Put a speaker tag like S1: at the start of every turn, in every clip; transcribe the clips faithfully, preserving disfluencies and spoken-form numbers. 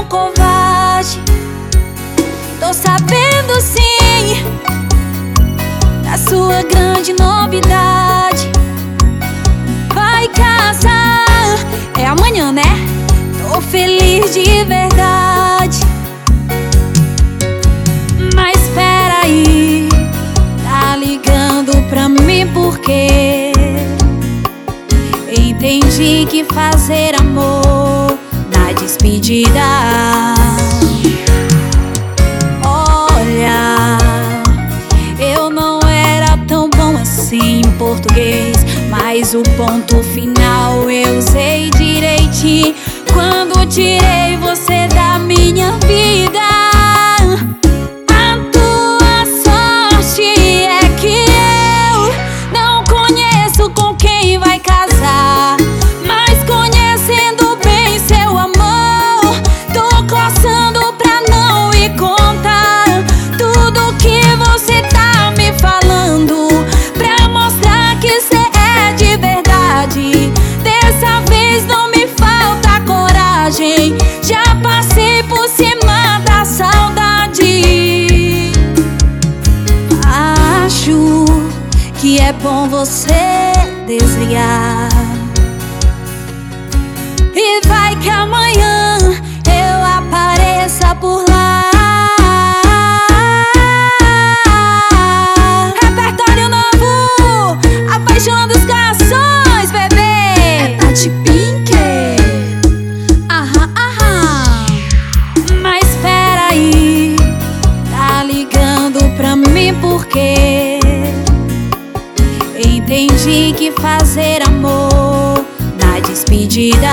S1: covarde. Tô sabendo sim da sua grande novidade. Vai casar, é amanhã, né? Tô feliz de verdade. Mas espera aí, tá ligando pra mim porque entendi que fazer amor na despedida. Olha, eu não era tão bom assim em português, mas o ponto final eu usei direitinho quando tirei você da minha vida. A tua sorte é que eu não conheço com quem vai casar, mas conhecendo bem seu amor, tô coçando pra não ir contar tudo que você tá me falando, pra mostrar que cê é de verdade. Dessa vez não me falta coragem, já passei por cima da saudade. Acho que é bom você desligar, e vai que amanhã eu apareça por lá. Repertório novo, a paixão dos corações, bebê. É Tati Pink. Aham, aham. Mas espera aí, tá ligando pra mim porque entendi que fazer amor na despedida.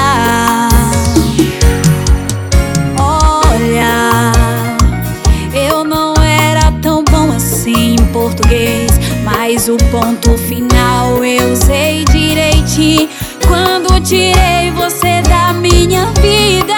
S1: Olha, eu não era tão bom assim em português, mas o ponto final eu usei direitinho quando tirei você da minha vida.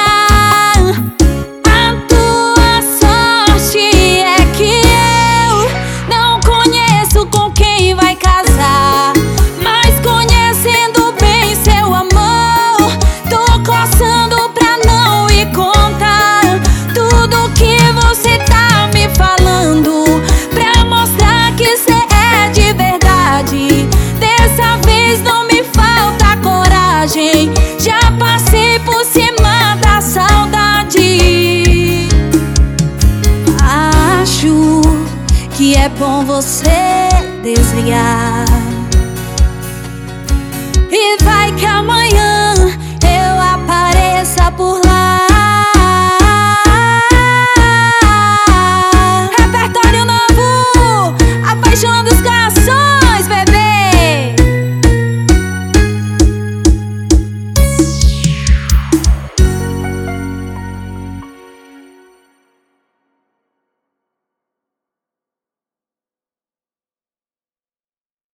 S1: A tua sorte é que eu não conheço com quem vai casar, mas conhecendo bem seu amor, tô coçando pra não ir contar tudo que você tá me falando, pra mostrar que cê é de verdade. Dessa vez não me falta coragem, já passei por cima da saudade. Acho que é bom você desligar,